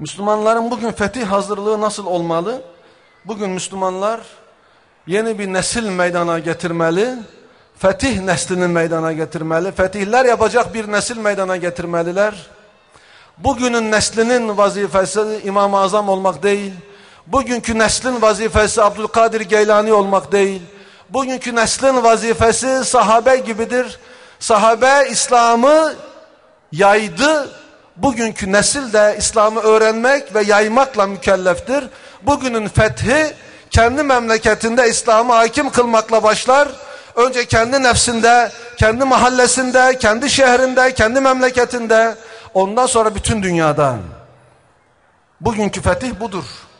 Müslümanların bugün fetih hazırlığı nasıl olmalı? Bugün Müslümanlar yeni bir nesil meydana getirmeli. Fetih neslini meydana getirmeli. Fetihler yapacak bir nesil meydana getirmeliler. Bugünün neslinin vazifesi İmam-ı Azam olmak değil. Bugünkü neslin vazifesi Abdülkadir Geylani olmak değil. Bugünkü neslin vazifesi sahabe gibidir. Sahabe İslam'ı yaydı. Bugünkü nesil de İslam'ı öğrenmek ve yaymakla mükelleftir. Bugünün fethi kendi memleketinde İslam'ı hakim kılmakla başlar. Önce kendi nefsinde, kendi mahallesinde, kendi şehrinde, kendi memleketinde, ondan sonra bütün dünyada. Bugünkü fetih budur.